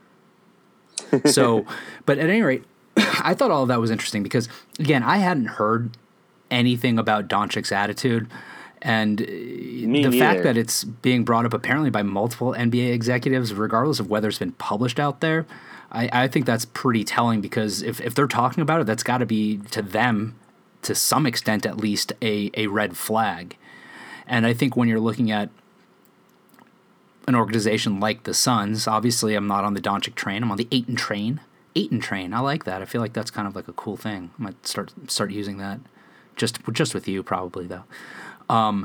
So, but at any rate, I thought all of that was interesting because again, I hadn't heard anything about Doncic's attitude, and uh, the neither. fact that it's being brought up apparently by multiple N B A executives, regardless of whether it's been published out there, I, I think that's pretty telling because if, if they're talking about it, that's got to be to them, to some extent at least, a, a red flag. And I think when you're looking at an organization like the Suns, obviously I'm not on the Doncic train, I'm on the Ayton train. Ayton train, I like that. I feel like that's kind of like a cool thing. I might start start using that. Just just with you, probably, though. Um,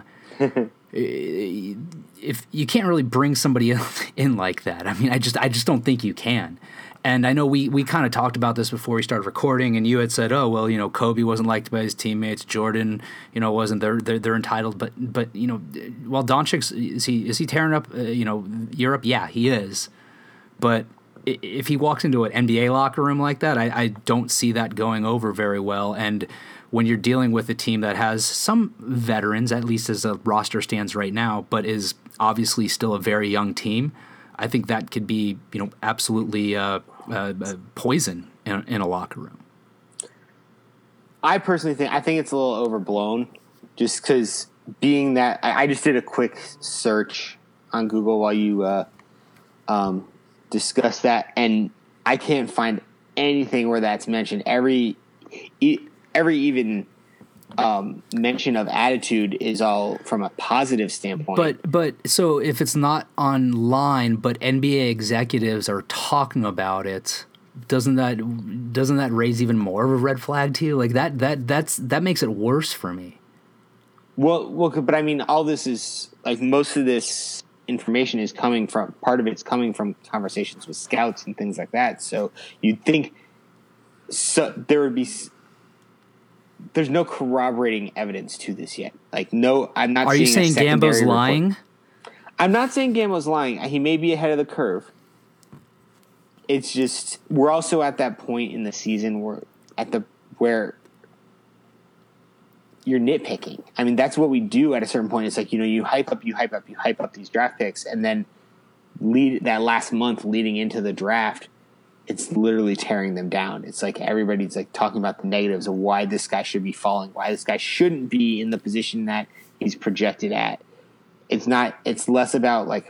if you can't really bring somebody in like that, I mean, I just I just don't think you can. And I know we, we kind of talked about this before we started recording, and you had said, "Oh, well, you know, Kobe wasn't liked by his teammates. Jordan, you know, wasn't. They're they're, they're entitled." But but you know, while Doncic is he is he tearing up uh, you know Europe? Yeah, he is. But if he walks into an N B A locker room like that, I, I don't see that going over very well. And when you're dealing with a team that has some veterans, at least as the roster stands right now, but is obviously still a very young team, I think that could be, you know, absolutely uh, uh, poison in, in a locker room. I personally think I think it's a little overblown, just because being that I, I just did a quick search on Google while you uh, um, discussed that, and I can't find anything where that's mentioned. Every e- every even um, mention of attitude is all from a positive standpoint. But but so if it's not online, but N B A executives are talking about it, doesn't that doesn't that raise even more of a red flag to you? Like that that that's that makes it worse for me. Well, well, but I mean, all this is like most of this information is coming from part of it's coming from conversations with scouts and things like that. So you'd think so there would be. There's no corroborating evidence to this yet. Like, no, I'm not. Are you saying Gambo's lying? Report. I'm not saying Gambo's lying. He may be ahead of the curve. It's just we're also at that point in the season where at the where you're nitpicking. I mean, that's what we do at a certain point. It's like, you know, you hype up, you hype up, you hype up these draft picks, and then lead that last month leading into the draft, it's literally tearing them down. It's like everybody's like talking about the negatives of why this guy should be falling, why this guy shouldn't be in the position that he's projected at. It's not. It's less about like.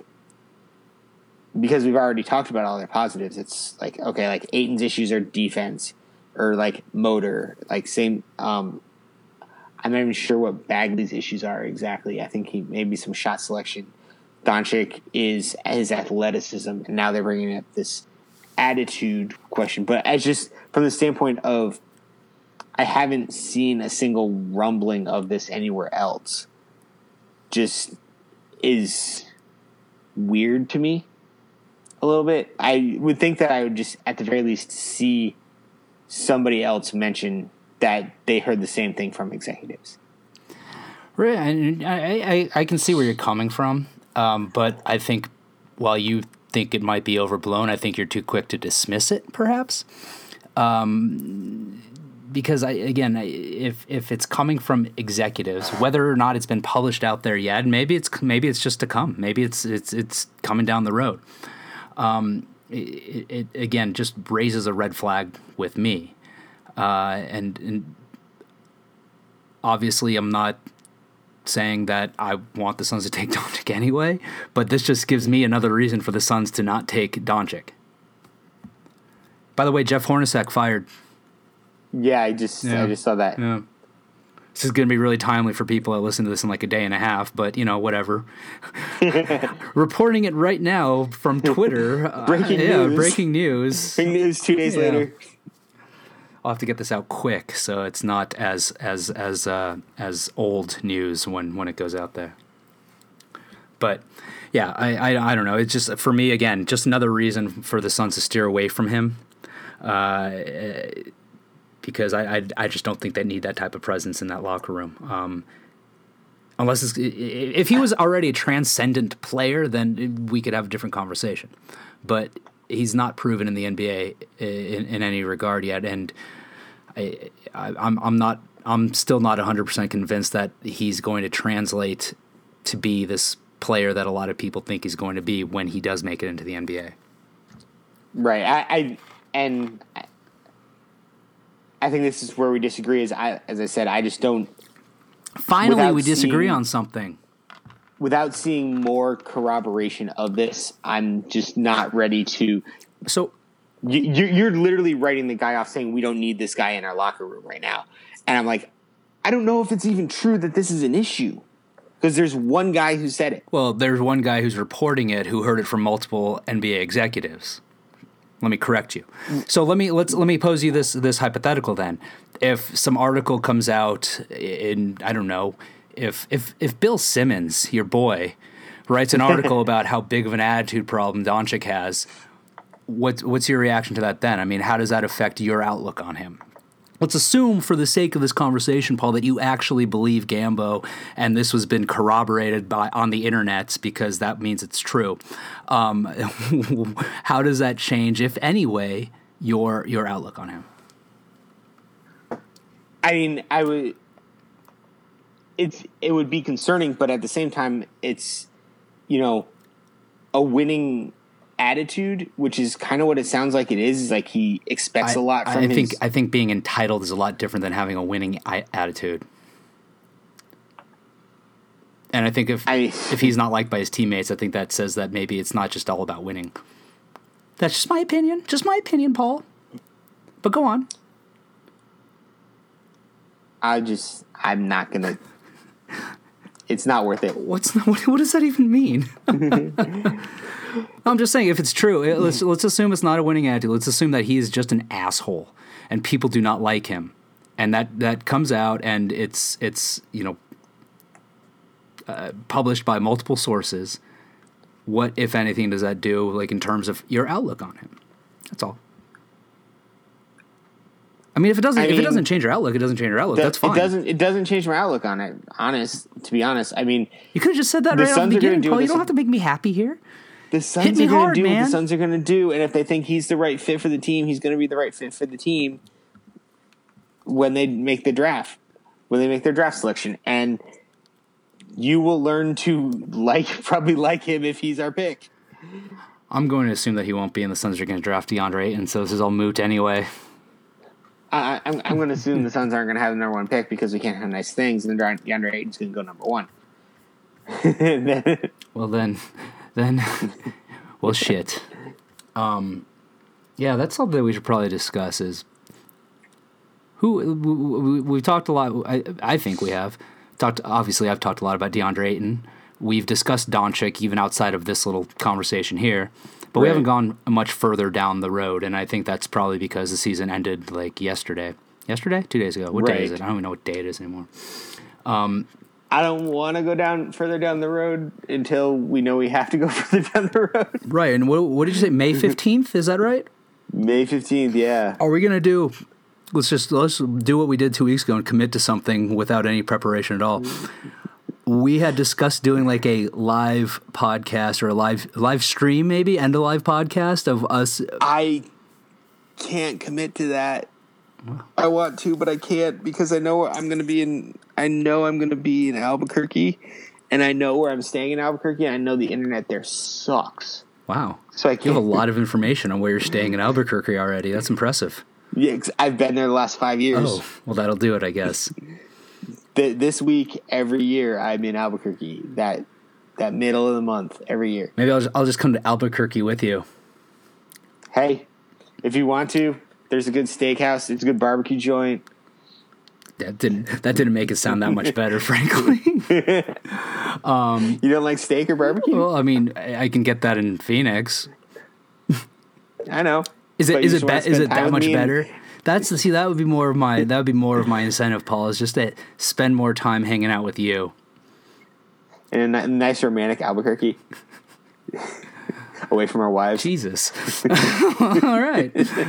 Because we've already talked about all their positives, it's like, okay, like Ayton's issues are defense or like motor, like same. Um, I'm not even sure what Bagley's issues are exactly. I think he maybe some shot selection. Doncic is his athleticism, and now they're bringing up this attitude question. But as just from the standpoint of, I haven't seen a single rumbling of this anywhere else. Just is weird to me. A little bit. I would think that I would just, at the very least, see somebody else mention that they heard the same thing from executives. Right, and I, I, I can see where you're coming from, um, but I think while you think it might be overblown, I think you're too quick to dismiss it, perhaps. Um, because I again, if if it's coming from executives, whether or not it's been published out there yet, maybe it's maybe it's just to come. Maybe it's it's it's coming down the road. Um, it, it again just raises a red flag with me, uh, and, and obviously I'm not saying that I want the Suns to take Doncic anyway, but this just gives me another reason for the Suns to not take Doncic. By the way, Jeff Hornacek fired. Yeah, I just yeah. I just saw that. Yeah. This is going to be really timely for people that listen to this in like a day and a half, but, you know, whatever. Reporting it right now from Twitter. breaking uh, yeah, news. breaking news. Breaking news two days yeah. later. I'll have to get this out quick so it's not as as as uh, as old news when, when it goes out there. But, yeah, I, I, I don't know. It's just, for me, again, just another reason for the Suns to steer away from him. Uh Because I, I I just don't think they need that type of presence in that locker room. Um, unless it's, if he was already a transcendent player, then we could have a different conversation. But he's not proven in the N B A in, in any regard yet, and I, I I'm I'm not I'm still not one hundred percent convinced that he's going to translate to be this player that a lot of people think he's going to be when he does make it into the N B A. Right. I, I and. I, I think this is where we disagree. Is I, as I said, I just don't. Finally, we disagree seeing, on something. Without seeing more corroboration of this, I'm just not ready to. So, you, you're literally writing the guy off, saying we don't need this guy in our locker room right now, and I'm like, I don't know if it's even true that this is an issue, because there's one guy who said it. Well, there's one guy who's reporting it who heard it from multiple N B A executives. Let me correct you. So let me let's let me pose you this this hypothetical then. If some article comes out in I don't know, if if if Bill Simmons, your boy, writes an article about how big of an attitude problem Doncic has, what what's your reaction to that then? I mean, how does that affect your outlook on him? Let's assume, for the sake of this conversation, Paul, that you actually believe Gambo, and this has been corroborated by on the internet because that means it's true. Um, how does that change, if any way, your your outlook on him? I mean, I would. It's it would be concerning, but at the same time, it's you know a winning attitude, which is kind of what it sounds like it is. Is like he expects I, a lot from I his. think I think being entitled is a lot different than having a winning I- attitude. And I think if I, if he's not liked by his teammates, I think that says that maybe it's not just all about winning. That's just my opinion. Just my opinion, Paul. But go on. I just I'm not gonna. It's not worth it. What's what, what does that even mean? I'm just saying, if it's true, it, let's let's assume it's not a winning attitude. Let's assume that he is just an asshole, and people do not like him, and that, that comes out, and it's it's you know, uh, published by multiple sources. What, if anything, does that do, like, in terms of your outlook on him? That's all. I mean, if it doesn't, I if mean, it doesn't change your outlook, it doesn't change your outlook. Th- that's fine. It doesn't. It doesn't change my outlook on it. Honest, to be honest, I mean, you could have just said that right off the beginning, Paul. You don't have to make me happy here. The Suns are going to do what the Suns are going to do, and if they think he's the right fit for the team, he's going to be the right fit for the team when they make the draft, when they make their draft selection, and you will learn to like, probably like him if he's our pick. I'm going to assume that he won't be, and the Suns are going to draft DeAndre Ayton, so this is all moot anyway. I, I'm, I'm going to assume the Suns aren't going to have the number one pick because we can't have nice things, and then DeAndre Ayton's going to go number one. Well, then, then, well, shit. Um, yeah, that's something that we should probably discuss. Is who we, we've talked a lot. I, I think we have talked. Obviously, I've talked a lot about DeAndre Ayton. We've discussed Doncic even outside of this little conversation here. But we right. haven't gone much further down the road, and I think that's probably because the season ended like yesterday. Yesterday? Two days ago. What right. day is it? I don't even know what day it is anymore. Um, I don't want to go down further down the road until we know we have to go further down the road. Right, and what, what did you say? May fifteenth? Is that right? May fifteenth, yeah. Are we going to do... Let's just let's do what we did two weeks ago and commit to something without any preparation at all. We had discussed doing like a live podcast or a live live stream, maybe, and a live podcast of us. I can't commit to that. I want to, but I can't because I know I'm going to be in. I know I'm going to be in Albuquerque, and I know where I'm staying in Albuquerque. And I know the internet there sucks. Wow! So I can't. You have a lot of information on where you're staying in Albuquerque already. That's impressive. Yeah, I've been there the last five years. Oh, well, that'll do it, I guess. This week, every year, I'm in Albuquerque. That that middle of the month, every year. Maybe I'll just, I'll just come to Albuquerque with you. Hey, if you want to, there's a good steakhouse. It's a good barbecue joint. That didn't that didn't make it sound that much better, frankly. um, you don't like steak or barbecue? Well, I mean, I can get that in Phoenix. I know. Is it is it be, is it that much better? And- That's see that would be more of my that would be more of my incentive, Paul, is just to spend more time hanging out with you. In a nice romantic Albuquerque. Away from our wives. Jesus. All right.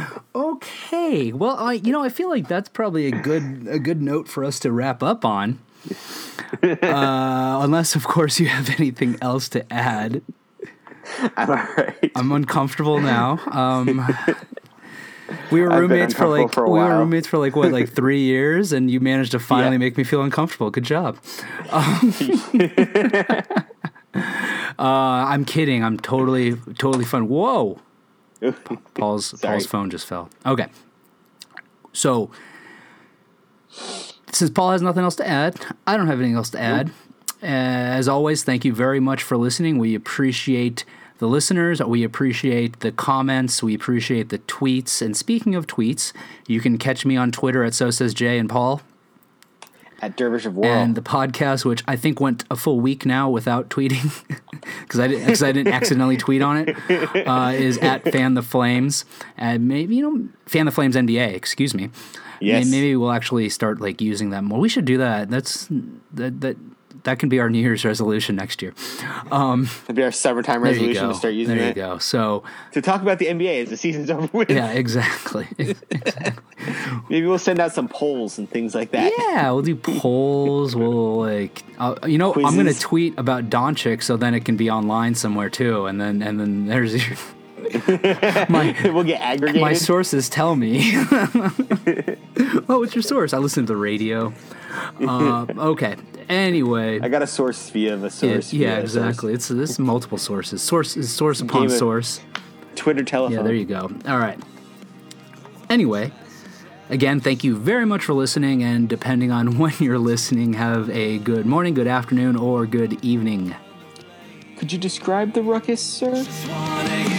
Okay. Well, I you know, I feel like that's probably a good a good note for us to wrap up on. Uh, unless of course you have anything else to add. I'm all right. I'm uncomfortable now. Um, we were roommates for like for we were roommates for like what like three years, and you managed to finally yeah. make me feel uncomfortable. Good job. Um, uh, I'm kidding. I'm totally totally fun. Whoa. Paul's Paul's phone just fell. Okay. So since Paul has nothing else to add, I don't have anything else to add. Nope. As always, thank you very much for listening. We appreciate the listeners. We appreciate the comments. We appreciate the tweets. And speaking of tweets, you can catch me on Twitter at So Says Jay and Paul. At Dervish of World. And the podcast, which I think went a full week now without tweeting, because I, didn't, I didn't accidentally tweet on it, uh, is at Fan the Flames. And maybe, you know, Fan the Flames N B A, excuse me. Yes. Maybe we'll actually start like using that more. We should do that. That's that that. That can be our New Year's resolution next year. Um, That'd be our summertime resolution to start using there it. There you go. So to talk about the N B A as the season's over with. Yeah, exactly. exactly. Maybe we'll send out some polls and things like that. Yeah, we'll do polls. We'll like, uh, you know, Quizzes. I'm going to tweet about Doncic so then it can be online somewhere too, and then and then there's your. my, we'll get aggregated. My sources tell me. Oh, what's your source? I listen to the radio. Uh, okay. Anyway, I got a source via the source. Yeah, yeah via exactly. Source. It's this is multiple sources. Source is source upon source. Twitter, telephone. Yeah, there you go. All right. Anyway, again, thank you very much for listening, and depending on when you're listening, have a good morning, good afternoon, or good evening. Could you describe the ruckus, sir?